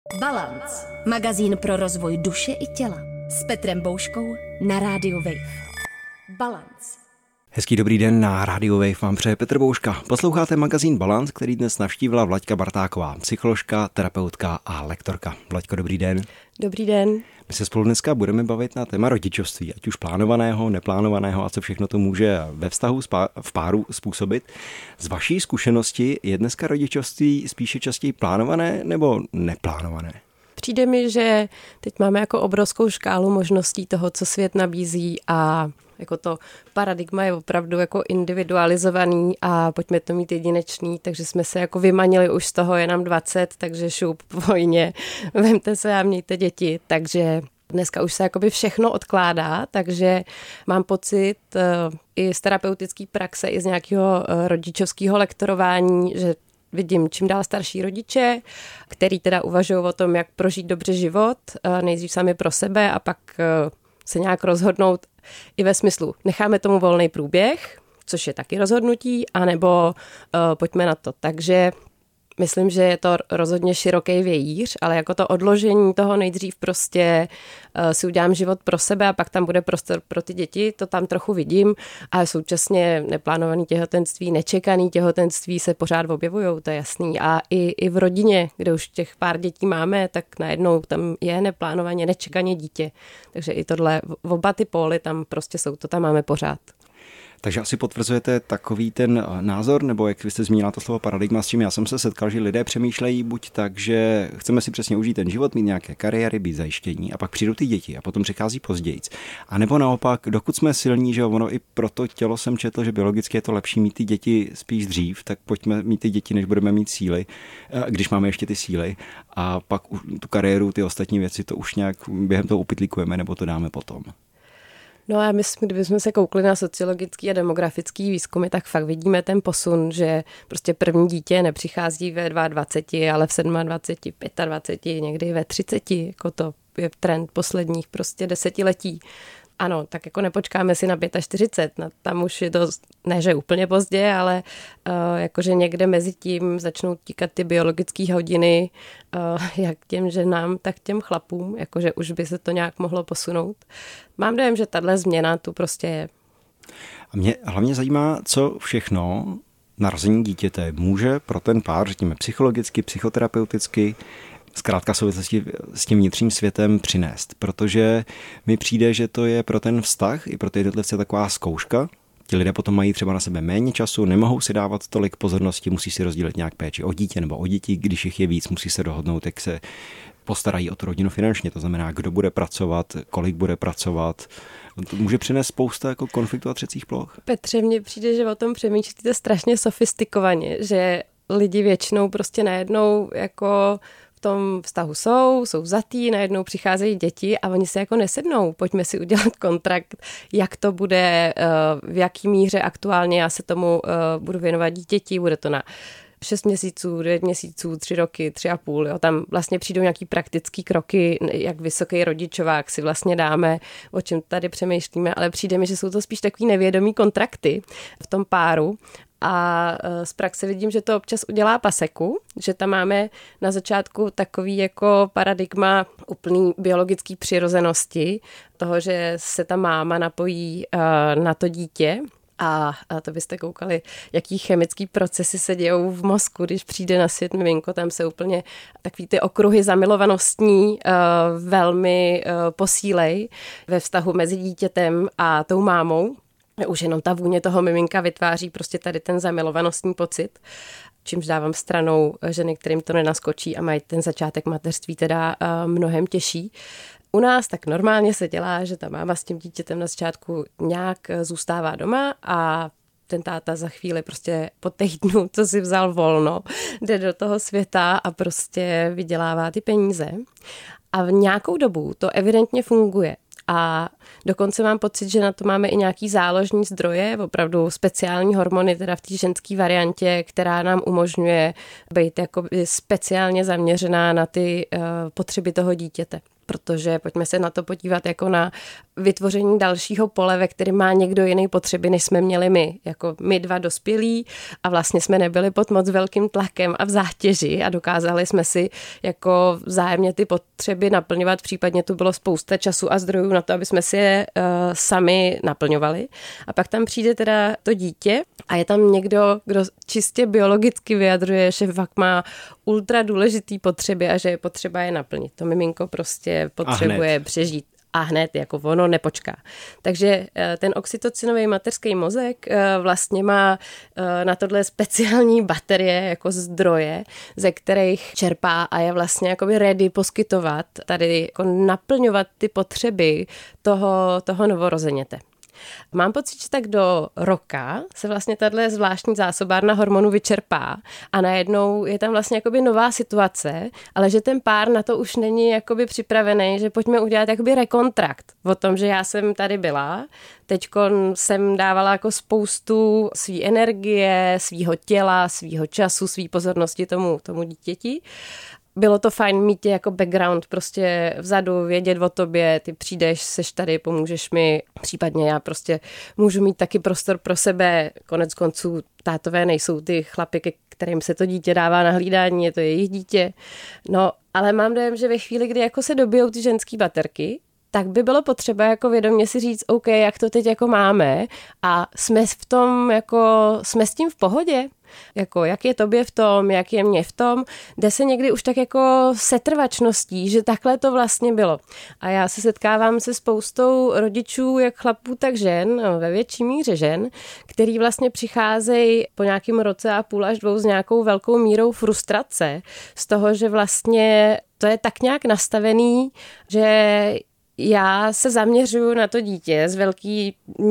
Balance. Magazín pro rozvoj duše i těla. S Petrem Bouškou na rádiu Wave. Balance. Hezký dobrý den, na rádiu Wave vám přeje Petr Bouška. Posloucháte magazín Balance, který dnes navštívila Vlaďka Bartáková, psycholožka, terapeutka a lektorka. Vlaďko, dobrý den. Dobrý den. My se spolu dneska budeme bavit na téma rodičovství, ať už plánovaného, neplánovaného a co všechno to může ve vztahu v páru způsobit. Z vaší zkušenosti je dneska rodičovství spíše častěji plánované nebo neplánované? Přijde mi, že teď máme jako obrovskou škálu možností toho, co svět nabízí a jako to paradigma je opravdu jako individualizovaný a pojďme to mít jedinečný, takže jsme se jako vymanili už z toho, je nám 20, takže šup, vojně, vemte se a mějte děti, takže dneska už se jakoby všechno odkládá, takže mám pocit i z terapeutické praxe, i z nějakého rodičovského lektorování, že vidím čím dál starší rodiče, který teda uvažují o tom, jak prožít dobře život, nejdřív sami pro sebe a pak se nějak rozhodnout i ve smyslu, necháme tomu volný průběh, což je taky rozhodnutí, anebo pojďme na to. Takže myslím, že je to rozhodně široký vějíř, ale jako to odložení toho nejdřív prostě si udělám život pro sebe a pak tam bude prostor pro ty děti, to tam trochu vidím, ale současně neplánovaný těhotenství, nečekaný těhotenství se pořád objevujou, to je jasný. A i v rodině, kde už těch pár dětí máme, tak najednou tam je neplánovaně, nečekaně dítě. Takže i tohle, oba ty póly tam prostě jsou, to tam máme pořád. Takže asi potvrzujete takový ten názor, nebo jak vy jste zmínila to slovo paradigma, s čím já jsem se setkal, že lidé přemýšlejí buď tak, že chceme si přesně užít ten život, mít nějaké kariéry, být zajištění a pak přijdou ty děti a potom přichází později. A nebo naopak, dokud jsme silní, že ono i pro to tělo jsem četl, že biologicky je to lepší mít ty děti spíš dřív, tak pojďme mít ty děti, než budeme mít síly, když máme ještě ty síly a pak tu kariéru, ty ostatní věci, to už nějak během toho upitlíkujeme nebo to dáme potom. No a kdybychom se koukli na sociologický a demografický výzkumy, tak fakt vidíme ten posun, že prostě první dítě nepřichází ve 22, ale v 27, 25, někdy ve 30, jako to je trend posledních prostě desetiletí. Ano, tak jako nepočkáme si na 45, tam už je to, ne že úplně pozdě, ale jakože někde mezi tím začnou tíkat ty biologické hodiny, jak těm ženám, tak těm chlapům, jakože už by se to nějak mohlo posunout. Mám dojem, že tahle změna tu prostě je. A mě hlavně zajímá, co všechno narození dítěte může pro ten pár, řekněme psychologicky, psychoterapeuticky, zkrátka souvislosti s tím vnitřním světem přinést, protože mi přijde, že to je pro ten vztah i pro ty jednotlivce taková zkouška. Ti lidé potom mají třeba na sebe méně času, nemohou si dávat tolik pozornosti, musí si rozdělit nějak péči o dítě nebo o děti, když jich je víc, musí se dohodnout, jak se postarají o tu rodinu finančně, to znamená, kdo bude pracovat, kolik bude pracovat. To může přinést spousta jako konfliktů a třecích ploch. Petře, mně přijde, že o tom přemýšlíte strašně sofistikovaně, že lidi většinou prostě najednou jako v tom vztahu jsou vzatý, najednou přicházejí děti a oni se jako nesednou. Pojďme si udělat kontrakt, jak to bude, v jaký míře aktuálně já se tomu budu věnovat dítěti, bude to na 6 měsíců, 9 měsíců, 3 roky, 3,5. Jo. Tam vlastně přijdou nějaký praktický kroky, jak vysoký rodičovák si vlastně dáme, o čem tady přemýšlíme, ale přijde mi, že jsou to spíš takový nevědomý kontrakty v tom páru. A z praxe vidím, že to občas udělá paseku, že tam máme na začátku takový jako paradigma úplný biologický přirozenosti, toho, že se ta máma napojí na to dítě. A to byste koukali, jaký chemický procesy se dějou v mozku, když přijde na svět miminko, tam se úplně takový ty okruhy zamilovanostní velmi posílej ve vztahu mezi dítětem a tou mámou. Už jenom ta vůně toho miminka vytváří prostě tady ten zamilovanostní pocit, čímž dávám stranou ženy, kterým to nenaskočí a mají ten začátek mateřství teda mnohem těžší. U nás tak normálně se dělá, že ta máma s tím dítětem na začátku nějak zůstává doma a ten táta za chvíli prostě po týdnu, co si vzal volno, jde do toho světa a prostě vydělává ty peníze. A v nějakou dobu to evidentně funguje. A dokonce mám pocit, že na to máme i nějaký záložní zdroje, opravdu speciální hormony, teda v té ženské variantě, která nám umožňuje být jako speciálně zaměřená na ty potřeby toho dítěte. Protože pojďme se na to podívat jako na vytvoření dalšího pole, ve kterém má někdo jiný potřeby, než jsme měli my. Jako my dva dospělí a vlastně jsme nebyli pod moc velkým tlakem a v zátěži a dokázali jsme si jako vzájemně ty potřeby naplňovat, případně tu bylo spousta času a zdrojů na to, aby jsme si je sami naplňovali. A pak tam přijde teda to dítě a je tam někdo, kdo čistě biologicky vyjadřuje, že fakt má ultra důležitý potřeby a že je potřeba je naplnit. To miminko prostě potřebuje přežít. A hned, jako ono nepočká. Takže ten oxytocinový mateřský mozek vlastně má na tohle speciální baterie jako zdroje, ze kterých čerpá a je vlastně jakoby ready poskytovat, tady jako naplňovat ty potřeby toho novorozeněte. Mám pocit, že tak do roka se vlastně tato zvláštní zásobárna hormonů vyčerpá a najednou je tam vlastně jakoby nová situace, ale že ten pár na to už není jakoby připravený, že pojďme udělat jakoby rekontrakt o tom, že já jsem tady byla, teďko jsem dávala jako spoustu svý energie, svýho těla, svýho času, svý pozornosti tomu dítěti. Bylo to fajn mít tě jako background prostě vzadu, vědět o tobě, ty přijdeš, seš tady, pomůžeš mi, případně já prostě můžu mít taky prostor pro sebe, konec konců tátové nejsou ty chlapy, ke kterým se to dítě dává na hlídání, je to jejich dítě. No, ale mám dojem, že ve chvíli, kdy jako se dobijou ty ženský baterky, tak by bylo potřeba jako vědomě si říct, OK, jak to teď jako máme a jsme v tom jako, jsme s tím v pohodě. Jako, jak je tobě v tom, jak je mě v tom, jde se někdy už tak jako setrvačností, že takhle to vlastně bylo. A já se setkávám se spoustou rodičů, jak chlapů, tak žen, ve větší míře žen, který vlastně přicházejí po nějakém roce a půl až 2 s nějakou velkou mírou frustrace z toho, že vlastně to je tak nějak nastavený, že já se zaměřuju na to dítě, z velké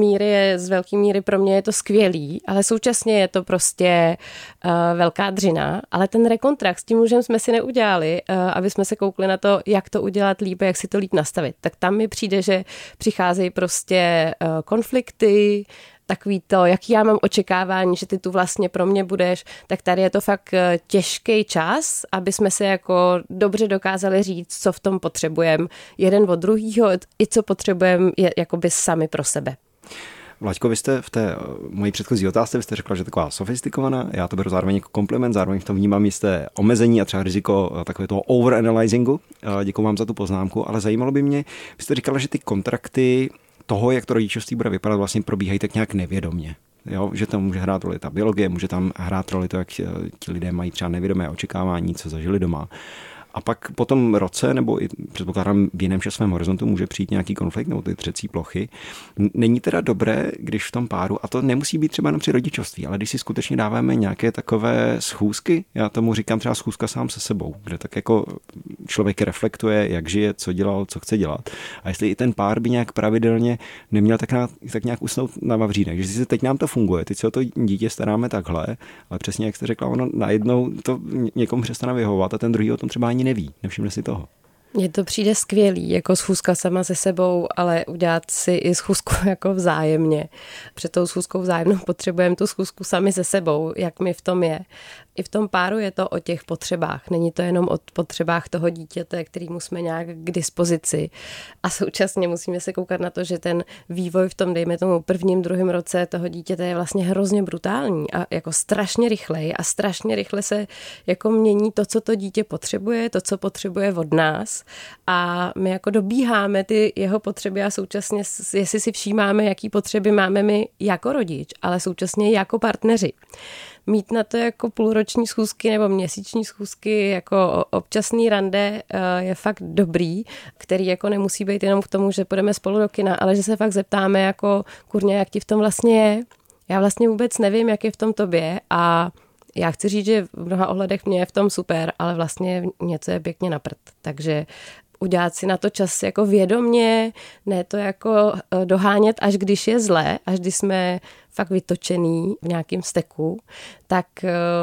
míry pro mě je to skvělý, ale současně je to prostě velká dřina, ale ten rekontrakt s tím mužem jsme si neudělali, aby jsme se koukli na to, jak to udělat líp, jak si to líp nastavit. Tak tam mi přijde, že přicházejí prostě konflikty, takový to, jaký já mám očekávání, že ty tu vlastně pro mě budeš, tak tady je to fakt těžký čas, aby jsme se jako dobře dokázali říct, co v tom potřebujeme jeden od druhýho, i co potřebujeme jakoby sami pro sebe. Vlaďko, vy jste v té mojí předchozí otázce, vy jste řekla, že taková sofistikovaná, já to beru zároveň jako kompliment, zároveň v tom vnímám jisté omezení a třeba riziko takové toho overanalyzingu. Děkuji vám za tu poznámku, ale zajímalo by mě, vy jste říkala, že ty kontrakty toho, jak to rodičovství bude vypadat, vlastně probíhají tak nějak nevědomě. Jo, že tam může hrát roli ta biologie, může tam hrát roli to, jak ti lidé mají třeba nevědomé očekávání, co zažili doma. A pak po tom roce, nebo i předpokládám v jiném časovém horizontu, může přijít nějaký konflikt nebo ty třecí plochy. Není teda dobré, když v tom páru, a to nemusí být třeba jenom při rodičovství, ale když si skutečně dáváme nějaké takové schůzky, já tomu říkám třeba schůzka sám se sebou, kde tak jako člověk reflektuje, jak žije, co dělal, co chce dělat. A jestli i ten pár by nějak pravidelně neměl tak nějak usnout na vavřínek, že si teď nám to funguje, teď se o to dítě staráme takhle, ale přesně jak jste řekla, ono najednou to někomu přestane vyhovovat a ten druhý o tom třeba ani neví, nevšimne si toho. Mně to přijde skvělý, jako schůzka sama se sebou, ale udělat si i schůzku jako vzájemně. Před tou schůzkou vzájemnou potřebujeme tu schůzku sami se sebou, jak mi v tom je. I v tom páru je to o těch potřebách. Není to jenom o potřebách toho dítěte, kterýmu jsme nějak k dispozici. A současně musíme se koukat na to, že ten vývoj v tom, dejme tomu 1., 2. roce toho dítěte je vlastně hrozně brutální a jako strašně rychlej a strašně rychle se jako mění to, co to dítě potřebuje, to, co potřebuje od nás. A my jako dobíháme ty jeho potřeby a současně, jestli si všímáme, jaký potřeby máme my jako rodič, ale současně jako partneři. Mít na to jako půlroční schůzky nebo měsíční schůzky jako občasný rande je fakt dobrý, který jako nemusí být jenom k tomu, že půjdeme spolu do kina, ale že se fakt zeptáme jako kurně, jak ti v tom vlastně je. Já vlastně vůbec nevím, jak je v tom tobě a já chci říct, že v mnoha ohledech mě je v tom super, ale vlastně něco je pěkně na prd. Takže udělat si na to čas jako vědomě, ne to jako dohánět, až když je zlé, až když jsme fakt vytočený v nějakém steku, tak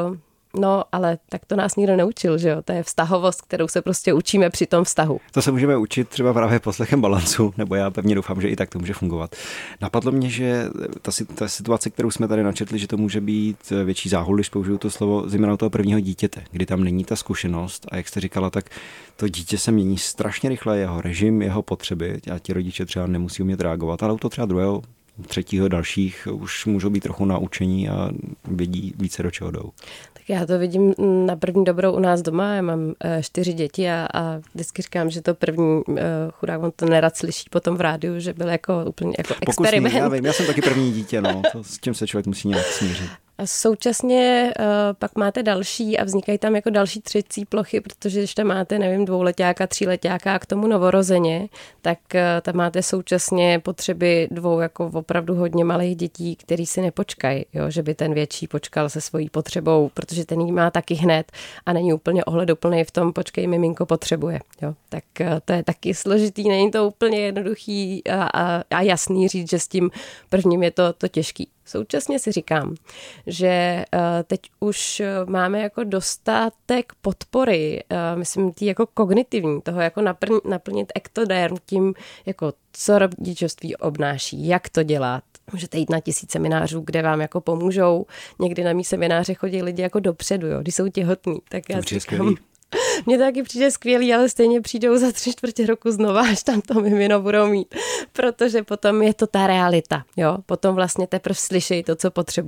No, ale tak to nás nikdo neučil, že jo? To je vztahovost, kterou se prostě učíme při tom vztahu. To se můžeme učit třeba právě poslechem Balancu, nebo já pevně doufám, že i tak to může fungovat. Napadlo mě, že ta situace, kterou jsme tady načetli, že to může být větší záhul, když použiju to slovo, zejména toho prvního dítěte, kdy tam není ta zkušenost a jak jste říkala, tak to dítě se mění strašně rychle, jeho režim, jeho potřeby a ti rodiče třeba nemusí umět reagovat, ale u toho třeba druhého, třetího, dalších už můžou být trochu naučení a vědí více, do čeho jdou. Tak já to vidím na první dobrou u nás doma. Já mám 4 děti a vždycky říkám, že to první chudák, on to nerad slyší potom v rádiu, že byl jako úplně jako experiment. Já vím, já jsem taky první dítě, no, to, s tím se člověk musí nějak smířit. A současně pak máte další a vznikají tam jako další třecí plochy, protože když tam máte, nevím, 2letáka, 3letáka a k tomu novorozeně, tak tam máte současně potřeby 2 jako opravdu hodně malých dětí, který si nepočkají, jo? Že by ten větší počkal se svojí potřebou, protože ten jí má taky hned a není úplně ohleduplný v tom, počkej, miminko potřebuje. Jo? Tak to je taky složitý, není to úplně jednoduchý a jasný říct, že s tím prvním je to těžký. Současně si říkám, že teď už máme jako dostatek podpory, myslím, tý jako kognitivní, toho jako naplnit ektoderm tím, jako co rodičovství obnáší, jak to dělat. Můžete jít na 1000 seminářů, kde vám jako pomůžou. Někdy na mý semináře chodí lidi jako dopředu, jo, když jsou těhotní. Tak já říkám, mně to taky přijde skvělý, ale stejně přijdou za 3/4 roku znova, až tam to mimino budou mít. Protože potom je to ta realita. Jo? Potom vlastně teprve slyšejí to,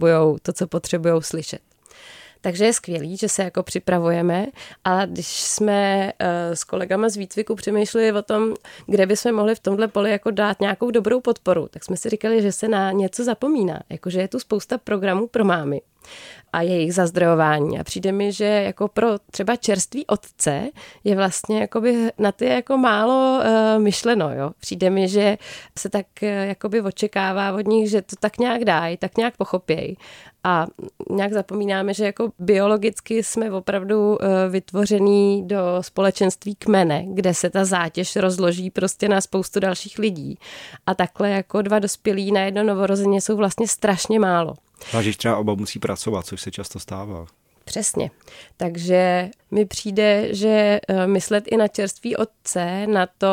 co potřebujou slyšet. Takže je skvělý, že se jako připravujeme, ale když jsme s kolegama z výcviku přemýšleli o tom, kde bychom mohli v tomhle poli jako dát nějakou dobrou podporu, tak jsme si říkali, že se na něco zapomíná. Jakože je tu spousta programů pro mámy a jejich zazdrojování. A přijde mi, že jako pro třeba čerstvý otce je vlastně jakoby na ty jako málo myšleno. Jo? Přijde mi, že se tak jakoby očekává od nich, že to tak nějak dají, tak nějak pochopějí. A nějak zapomínáme, že jako biologicky jsme opravdu vytvořený do společenství kmene, kde se ta zátěž rozloží prostě na spoustu dalších lidí. A takhle jako 2 dospělí na jedno novorozeně jsou vlastně strašně málo. Takže třeba oba musí pracovat, což se často stává. Přesně. Takže mi přijde, že myslet i na čerství otce, na to,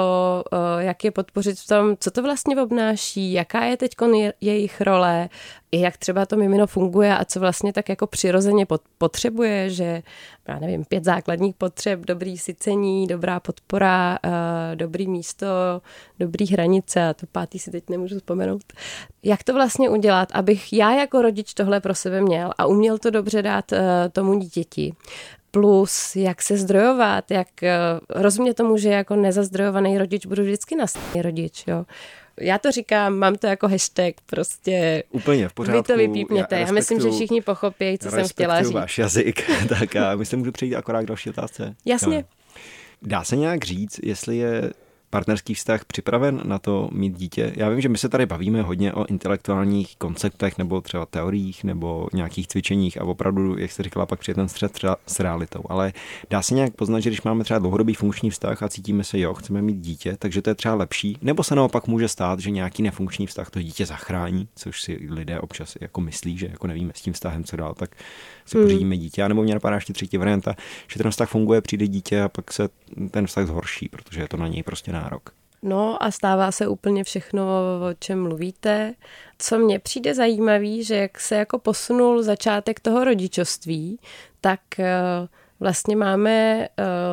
jak je podpořit v tom, co to vlastně obnáší, jaká je teď jejich role, i jak třeba to mimino funguje a co vlastně tak jako přirozeně potřebuje, že, já nevím, 5 základních potřeb, dobrý sycení, dobrá podpora, dobrý místo, dobrý hranice a to 5. si teď nemůžu vzpomenout. Jak to vlastně udělat, abych já jako rodič tohle pro sebe měl a uměl to dobře dát tomu dítěti. Plus, jak se zdrojovat, jak rozumět tomu, že jako nezazdrojovaný rodič budu vždycky nasledný rodič, jo. Já to říkám, mám to jako hashtag, prostě úplně v pořádku. Vy to vypípněte. Já myslím, že všichni pochopí, co jsem chtěla říct. Váš jazyk, tak a my se můžu přejít akorát k další otázce. Jasně. Jo. Dá se nějak říct, jestli je partnerský vztah připraven na to mít dítě? Já vím, že my se tady bavíme hodně o intelektuálních konceptech nebo třeba teoriích nebo nějakých cvičeních a opravdu, jak jste říkala, pak přijde ten střed třeba s realitou. Ale dá se nějak poznat, že když máme třeba dlouhodobý funkční vztah a cítíme se, jo, chceme mít dítě, takže to je třeba lepší, nebo se naopak může stát, že nějaký nefunkční vztah to dítě zachrání, což si lidé občas jako myslí, že jako nevíme s tím vztahem co dál, tak si pořídíme dítě. A nebo mě napadá ještě třetí varianta, že ten vztah funguje, přijde dítě a pak se ten vztah zhorší, protože je to na něj prostě nárok. No a stává se úplně všechno, o čem mluvíte. Co mně přijde zajímavý, že jak se jako posunul začátek toho rodičovství, tak vlastně máme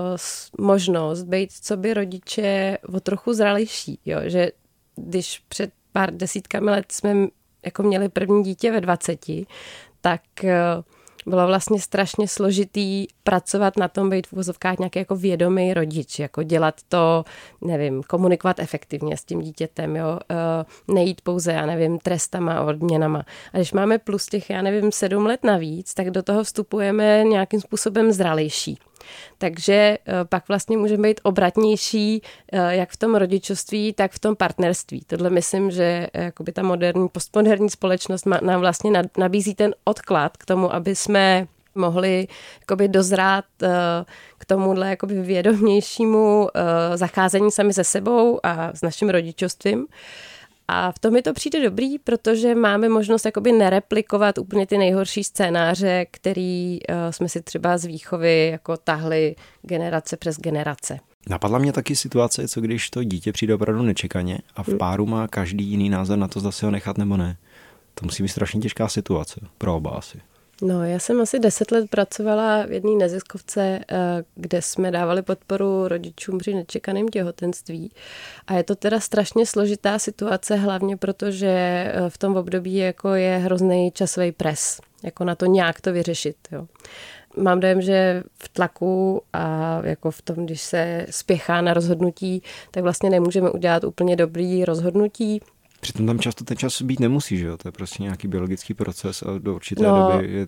možnost být co by rodiče o trochu zralejší. Jo? Že když před pár desítkami let jsme jako měli první dítě ve 20, tak bylo vlastně strašně složitý pracovat na tom, být v uvozovkách nějaký jako vědomý rodič, jako dělat to, nevím, komunikovat efektivně s tím dítětem, jo, nejít pouze, já nevím, trestama a odměnama. A když máme plus těch, já nevím, 7 let navíc, tak do toho vstupujeme nějakým způsobem zralejší. Takže pak vlastně můžeme být obratnější jak v tom rodičovství, tak v tom partnerství. Tohle myslím, že jakoby ta moderní, postmoderní společnost nám vlastně nabízí ten odklad k tomu, aby jsme mohli jakoby dozrát k tomuhle jakoby vědomějšímu zacházení sami se sebou a s naším rodičovstvím. A v tom mi to přijde dobrý, protože máme možnost jakoby nereplikovat úplně ty nejhorší scénáře, který jsme si třeba z výchovy jako tahli generace přes generace. Napadla mě taky situace, co když to dítě přijde opravdu nečekaně a v páru má každý jiný názor na to, zda si ho nechat nebo ne. To musí být strašně těžká situace pro oba asi. No, já jsem asi 10 let pracovala v jedné neziskovce, kde jsme dávali podporu rodičům při nečekaném těhotenství. A je to teda strašně složitá situace, hlavně protože v tom období jako je hrozný časový pres, jako na to nějak to vyřešit. Jo. Mám dojem, že v tlaku a jako v tom, když se spěchá na rozhodnutí, tak vlastně nemůžeme udělat úplně dobrý rozhodnutí. Přitom tam často ten čas být nemusí, že jo? To je prostě nějaký biologický proces a do určité doby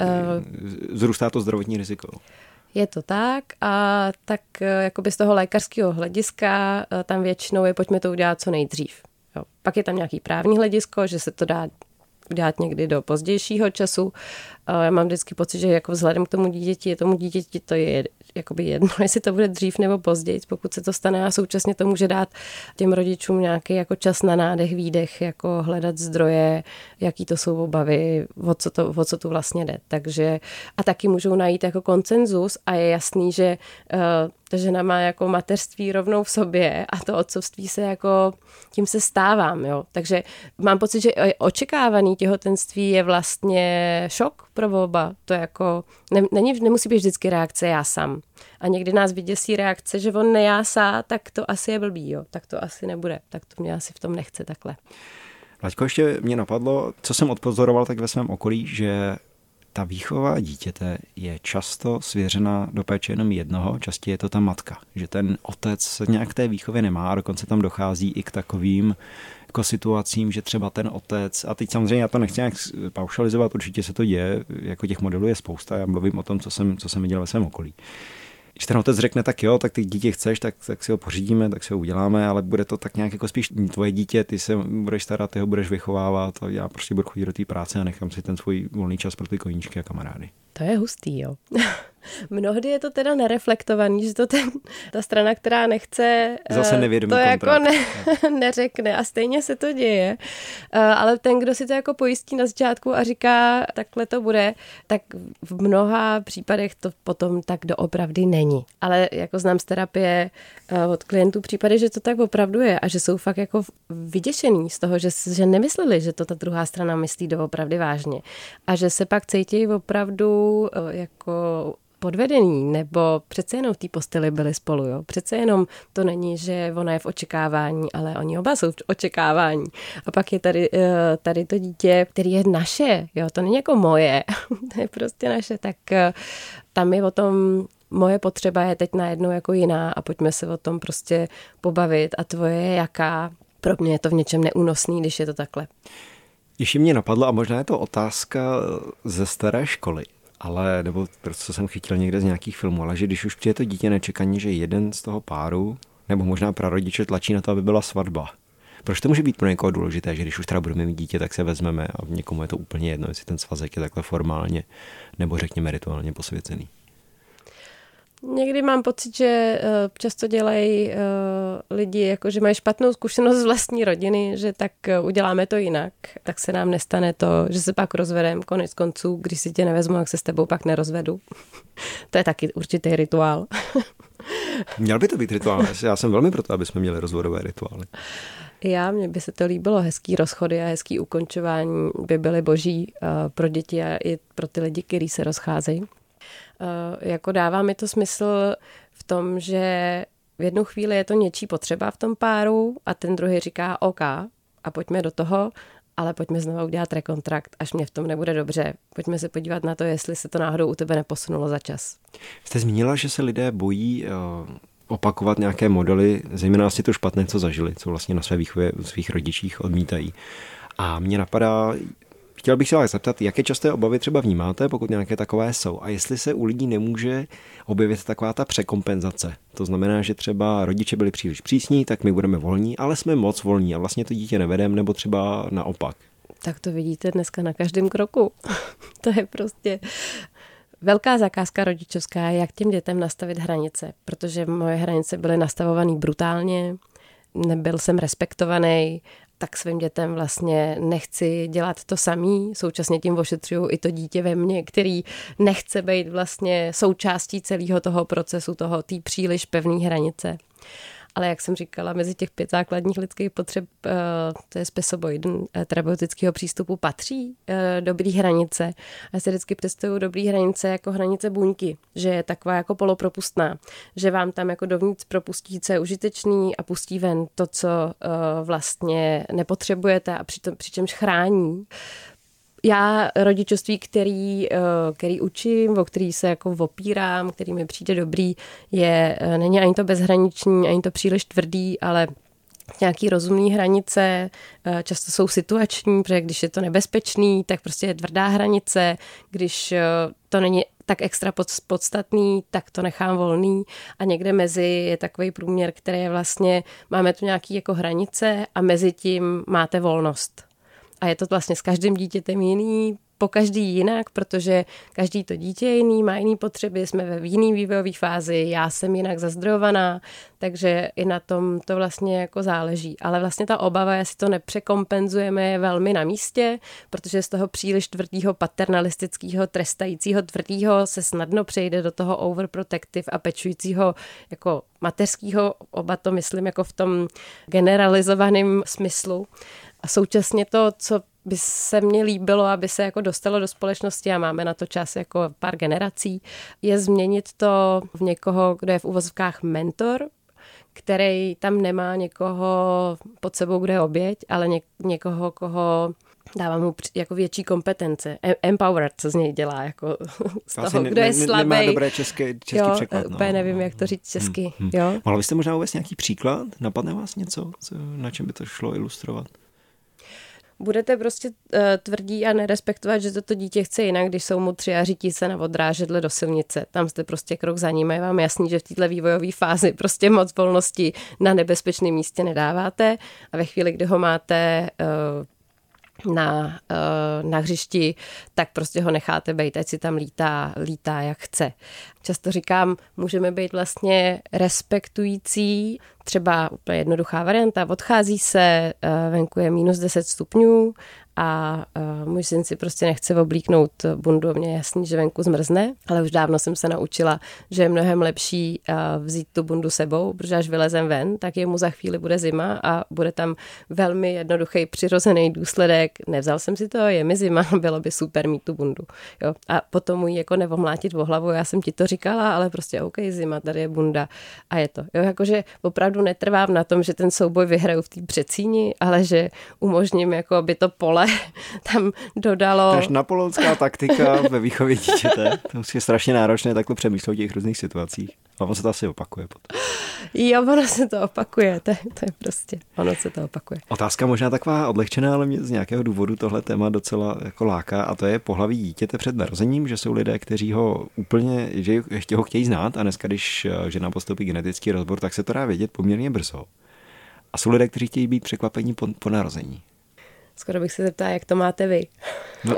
zrůstá to zdravotní riziko. Je to tak a tak jakoby z toho lékařského hlediska tam většinou je pojďme to udělat co nejdřív. Jo. Pak je tam nějaký právní hledisko, že se to dá udělat někdy do pozdějšího času. Já mám vždycky pocit, že jako vzhledem k tomu dítěti to je jakoby jedno, jestli to bude dřív nebo později, pokud se to stane a současně to může dát těm rodičům nějaký jako čas na nádech, výdech, jako hledat zdroje, jaký to jsou obavy, o co tu vlastně jde. Takže a taky můžou najít jako konsenzus a je jasný, že ta žena má jako mateřství rovnou v sobě a to otcovství se jako tím se stávám, jo. Takže mám pocit, že očekávaný těhotenství je vlastně šok pro oba. To jako nemusí být vždycky reakce já sám. A někdy nás vyděsí reakce, že on nejásá, tak to asi je blbý, jo. Tak to asi nebude. Tak to mě asi v tom nechce takhle. Laďko, ještě mě napadlo, co jsem odpozoroval tak ve svém okolí, že ta výchova dítěte je často svěřena do péče jenom jednoho, častěji je to ta matka, že ten otec se nějak té výchově nemá a dokonce tam dochází i k takovým jako situacím, že třeba ten otec, a teď samozřejmě já to nechci nějak paušalizovat, určitě se to děje, jako těch modelů je spousta, já mluvím o tom, co jsem viděl ve svém okolí. Když ten otec řekne, tak jo, tak ty dítě chceš, tak si ho pořídíme, tak si ho uděláme, ale bude to tak nějak jako spíš tvoje dítě, ty se budeš starat, ty ho budeš vychovávat a já prostě budu chodit do té práce a nechám si ten svůj volný čas pro ty koníčky a kamarády. To je hustý, jo. Mnohdy je to teda nereflektovaný, že to ta strana, která nechce, zase nevědomý to kontrakt. Jako neřekne a stejně se to děje. Ale ten, kdo si to jako pojistí na začátku a říká, takhle to bude, tak v mnoha případech to potom tak doopravdy není. Ale jako znám z terapie od klientů případy, že to tak opravdu je a že jsou fakt jako vyděšený z toho, že nemysleli, že to ta druhá strana myslí doopravdy vážně. A že se pak cítí opravdu jako podvedený, nebo přece jenom v té posteli byli spolu, jo. Přece jenom to není, že ona je v očekávání, ale oni oba jsou v očekávání. A pak je tady to dítě, který je naše, jo, to není jako moje, to je prostě naše, tak tam je o tom, moje potřeba je teď najednou jako jiná a pojďme se o tom prostě pobavit a tvoje je jaká. Pro mě je to v něčem neúnosný, když je to takhle. Ještě mě napadlo, a možná je to otázka ze staré školy, ale, nebo prostě jsem chytil někde z nějakých filmů, ale že když už přijde to dítě nečekaně, že jeden z toho páru, nebo možná prarodiče tlačí na to, aby byla svatba. Proč to může být pro někoho důležité, že když už teda budeme mít dítě, tak se vezmeme a někomu je to úplně jedno, jestli ten svazek je takhle formálně nebo řekněme rituálně posvěcený? Někdy mám pocit, že často dělají lidi, jako že mají špatnou zkušenost z vlastní rodiny, že tak uděláme to jinak, tak se nám nestane to, že se pak rozvedeme, konec konců, když si tě nevezmu, jak se s tebou pak nerozvedu. To je taky určitý rituál. Měl by to být rituál, já jsem velmi proto, aby jsme měli rozvodové rituály. Mně by se to líbilo, hezký rozchody a hezký ukončování by byly boží pro děti a i pro ty lidi, kteří se rozcházejí. Jako dává mi to smysl v tom, že v jednu chvíli je to něčí potřeba v tom páru a ten druhý říká OK a pojďme do toho, ale pojďme znovu udělat rekontrakt, až mě v tom nebude dobře. Pojďme se podívat na to, jestli se to náhodou u tebe neposunulo za čas. Jste zmínila, že se lidé bojí opakovat nějaké modely, zejména asi to špatné, co zažili, co vlastně na své výchově svých rodičích odmítají. A mě napadá, chtěl bych se vás zeptat, jaké časté obavy třeba vnímáte, pokud nějaké takové jsou, a jestli se u lidí nemůže objevit taková ta překompenzace. To znamená, že třeba rodiče byli příliš přísní, tak my budeme volní, ale jsme moc volní a vlastně to dítě nevedeme, nebo třeba naopak. Tak to vidíte dneska na každém kroku. To je prostě velká zakázka rodičovská, jak těm dětem nastavit hranice, protože moje hranice byly nastavované brutálně, nebyl jsem respektovaný tak svým dětem vlastně nechci dělat to samý. Současně tím ošetřuju i to dítě ve mně, který nechce být vlastně součástí celého toho procesu, té příliš pevné hranice. Ale jak jsem říkala, mezi těch 5 základních lidských potřeb, to je spesoboiden terapeutického přístupu, patří dobrý hranice. Já si vždycky představuji dobrý hranice jako hranice buňky, že je taková jako polopropustná, že vám tam jako dovnitř propustí, co je užitečný a pustí ven to, co vlastně nepotřebujete a přičemž chrání. Já rodičovství, který učím, o který se jako opírám, který mi přijde dobrý, není ani to bezhraniční, ani to příliš tvrdý, ale nějaký rozumný hranice, často jsou situační, protože když je to nebezpečný, tak prostě je tvrdá hranice, když to není tak extra podstatný, tak to nechám volný a někde mezi je takový průměr, který je vlastně, máme tu nějaký jako hranice a mezi tím máte volnost. A je to vlastně s každým dítětem jiný, po každý jinak, protože každý to dítě je jiný, má jiný potřeby, jsme ve jiný vývojové fázi, já jsem jinak zazdrojovaná, takže i na tom to vlastně jako záleží. Ale vlastně ta obava, jestli to nepřekompenzujeme, je velmi na místě, protože z toho příliš tvrdého, paternalistického, trestajícího, tvrdého se snadno přejde do toho overprotective a pečujícího jako mateřského, oba to myslím jako v tom generalizovaném smyslu. A současně to, co by se mně líbilo, aby se jako dostalo do společnosti a máme na to čas jako pár generací, je změnit to v někoho, kdo je v uvozovkách mentor, který tam nemá někoho pod sebou, kdo je oběť, ale někoho, koho dává mu jako větší kompetence. Empowered, co z něj dělá, jako z toho, kdo je slabý. Nemá dobré český překlad. Úplně nevím, jak to říct česky. Jo? Mohla byste možná uvést nějaký příklad? Napadne vás něco, na čem by to šlo ilustrovat? Budete prostě tvrdí a nerespektovat, že toto dítě chce jinak, když jsou mu 3 a řítí se na odrážedle do silnice. Tam jste prostě krok za ním a je vám jasný, že v této vývojové fázi prostě moc volnosti na nebezpečném místě nedáváte a ve chvíli, kdy ho máte na hřišti, tak prostě ho necháte bejt, ať si tam lítá jak chce. Často říkám, můžeme být vlastně respektující, třeba úplně jednoduchá varianta, odchází se, venku je -10 stupňů a můj syn si prostě nechce oblíknout bundu, mně je jasný, že venku zmrzne, ale už dávno jsem se naučila, že je mnohem lepší vzít tu bundu sebou, protože až vylezem ven, tak jemu za chvíli bude zima a bude tam velmi jednoduchý přirozený důsledek. Nevzal jsem si to, je mi zima, bylo by super mít tu bundu. Jo? A potom mu ji jako nevomlátit o hlavu, já jsem ti to říkala, ale prostě OK, zima, tady je bunda a je to. Jo? Jakože opravdu netrvám na tom, že ten souboj vyhraju v té předsíni, ale že umožním, jako aby to pole tam dodalo. Až napoleonská taktika ve výchově dítěte. To je strašně náročné takhle přemýšlet o těch různých situacích. A ono se to asi opakuje potom. Jo, ono se to opakuje. To je prostě, ono se to opakuje. Otázka možná taková odlehčená, ale mě z nějakého důvodu tohle téma docela jako láká a to je pohlaví dítěte před narozením, že jsou lidé, kteří ho úplně, že ještě ho chtějí znát a dneska, když žena postoupí genetický rozbor, tak se to dá vědět poměrně brzo. A jsou lidé, kteří chtějí být překvapení po narození. Skoro bych se zeptala, jak to máte vy. No,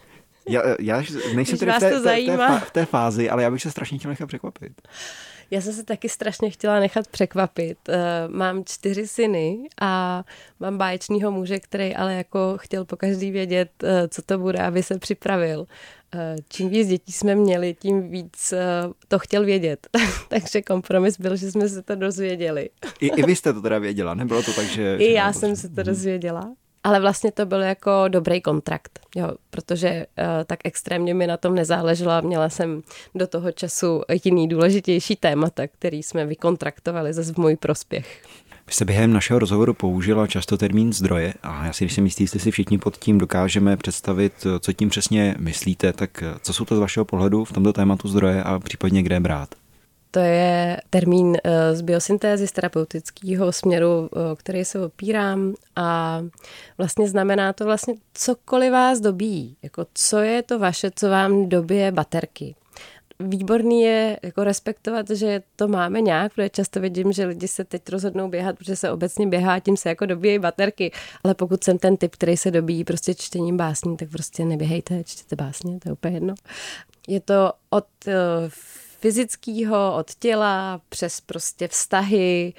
já nejsem tedy v té fázi, ale já bych se strašně chtěl nechat překvapit. Já jsem se taky strašně chtěla nechat překvapit. Mám 4 syny a mám báječného muže, který ale jako chtěl pokaždý vědět, co to bude, aby se připravil. Čím víc dětí jsme měli, tím víc to chtěl vědět. Takže kompromis byl, že jsme se to dozvěděli. I vy jste to teda věděla, nebylo to tak, že... I já jsem se to dozvěděla. Ale vlastně to byl jako dobrý kontrakt, jo, protože tak extrémně mi na tom nezáleželo a měla jsem do toho času jiný důležitější témata, který jsme vykontraktovali zase v můj prospěch. Vy jste během našeho rozhovoru použila často termín zdroje a já si, když jsem jistý, jestli si všichni pod tím dokážeme představit, co tím přesně myslíte, tak co jsou to z vašeho pohledu v tomto tématu zdroje a případně kde brát? To je termín z biosyntézy, z terapeutického směru, který se opírám a vlastně znamená to vlastně cokoliv vás dobíjí. Jako co je to vaše, co vám dobije baterky. Výborný je jako respektovat, že to máme nějak, protože často vidím, že lidi se teď rozhodnou běhat, protože se obecně běhá, tím se jako dobíjejí baterky, ale pokud jsem ten typ, který se dobíjí prostě čtením básní, tak prostě neběhejte, čtěte básně, to je úplně jedno. Je to od fyzického, od těla, přes prostě vztahy,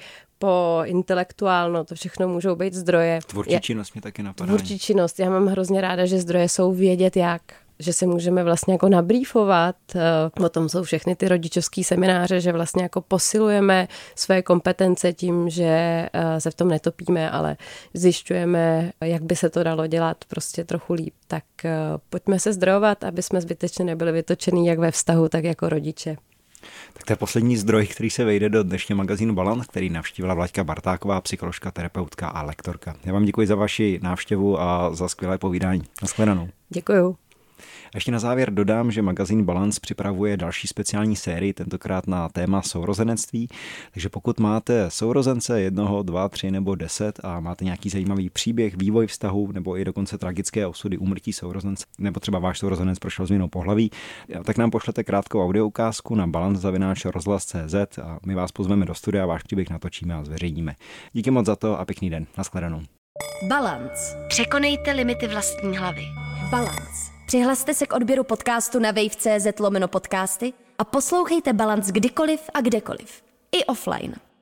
po intelektuálno, to všechno můžou být zdroje. Tvůrčí činnost mě taky napadá. Tvůrčí činnost, já mám hrozně ráda, že zdroje jsou vědět jak, že se můžeme vlastně jako nabrýfovat, o tom jsou všechny ty rodičovský semináře, že vlastně jako posilujeme své kompetence tím, že se v tom netopíme, ale zjišťujeme, jak by se to dalo dělat prostě trochu líp. Tak pojďme se zdrojovat, aby jsme zbytečně nebyli vytočený jak ve vztahu, tak jako rodiče. Tak to je poslední zdroj, který se vejde do dnešního magazínu Balance, který navštívila Vlaďka Bartáková, psycholožka, terapeutka a lektorka. Já vám děkuji za vaši návštěvu a za skvělé povídání. Nashledanou. Děkuju. A ještě na závěr dodám, že magazín Balance připravuje další speciální sérii, tentokrát na téma sourozenectví. Takže pokud máte sourozence 1, 2, 3 nebo 10 a máte nějaký zajímavý příběh, vývoj vztahu nebo i dokonce tragické osudy úmrtí sourozence, nebo třeba váš sourozenec prošel změnou pohlaví, tak nám pošlete krátkou audioukázku na balance@rozhlas.cz a my vás pozveme do studia a váš příběh natočíme a zveřejníme. Díky moc za to a pěkný den. Nashledanou. Balance. Překonejte limity vlastní hlavy. Balance. Přihlaste se k odběru podcastu na wave.cz/podcasty a poslouchejte Balance kdykoliv a kdekoliv. I offline.